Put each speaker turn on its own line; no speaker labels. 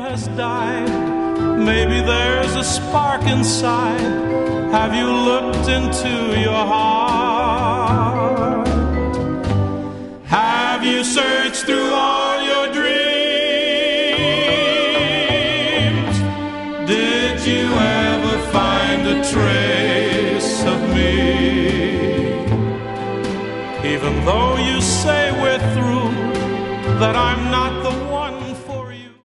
has died. Maybe there's a spark inside. Have you looked into your heart? Have you searched through all your dreams? Did you ever find a trace of me? Even though you say we're through, that I'm not